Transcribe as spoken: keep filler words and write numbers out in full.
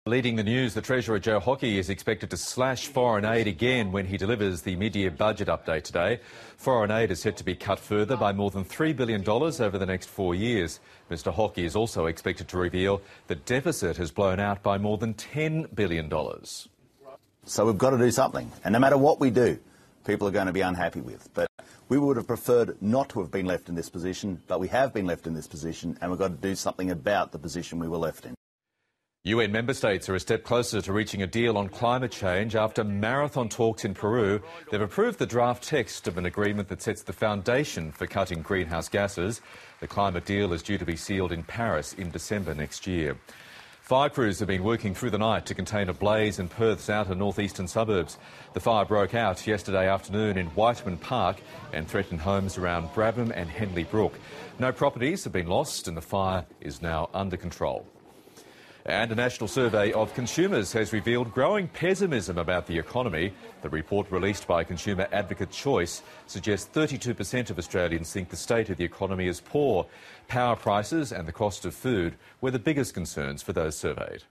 Leading the news, the Treasurer Joe Hockey is expected to slash foreign aid again when he delivers the mid-year budget update today. Foreign aid is set to be cut further by more than three billion dollars over the next four years. Mr Hockey is also expected to reveal the deficit has blown out by more than ten billion dollars. So we've got to do something, and no matter what we do, people are going to be unhappy with. But we would have preferred not to have been left in this position, but we have been left in this position, and we've got to do something about the position we were left in. U N member states are a step closer to reaching a deal on climate change. After marathon talks in Peru, they've approved the draft text of an agreement that sets the foundation for cutting greenhouse gases. The climate deal is due to be sealed in Paris in December next year. Fire crews have been working through the night to contain a blaze in Perth's outer northeastern suburbs. The fire broke out yesterday afternoon in Whiteman Park and threatened homes around Brabham and Henley Brook. No properties have been lost and the fire is now under control. And a national survey of consumers has revealed growing pessimism about the economy. The report released by consumer advocate Choice suggests thirty-two percent of Australians think the state of the economy is poor. Power prices and the cost of food were the biggest concerns for those surveyed.